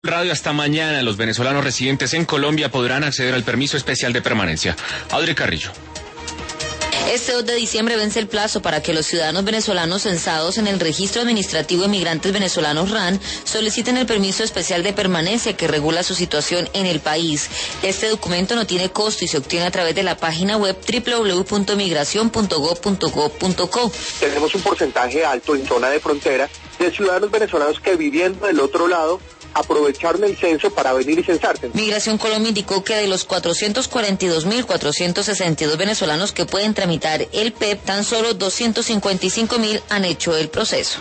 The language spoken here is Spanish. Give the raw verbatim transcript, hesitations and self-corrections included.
Radio, hasta mañana los venezolanos residentes en Colombia podrán acceder al permiso especial de permanencia. Audrey Carrillo. Este dos de diciembre vence el plazo para que los ciudadanos venezolanos censados en el Registro Administrativo de Migrantes Venezolanos R A N soliciten el permiso especial de permanencia que regula su situación en el país. Este documento no tiene costo y se obtiene a través de la página web doble u doble u doble u punto migración punto gob punto co punto co. Tenemos un porcentaje alto en zona de frontera de ciudadanos venezolanos que, viviendo del otro lado, aprovecharon el censo para venir y censarse. Migración Colombia indicó que de los cuatrocientos cuarenta y dos mil cuatrocientos sesenta y dos venezolanos que pueden tramitar el P E P, tan solo doscientos cincuenta y cinco mil han hecho el proceso.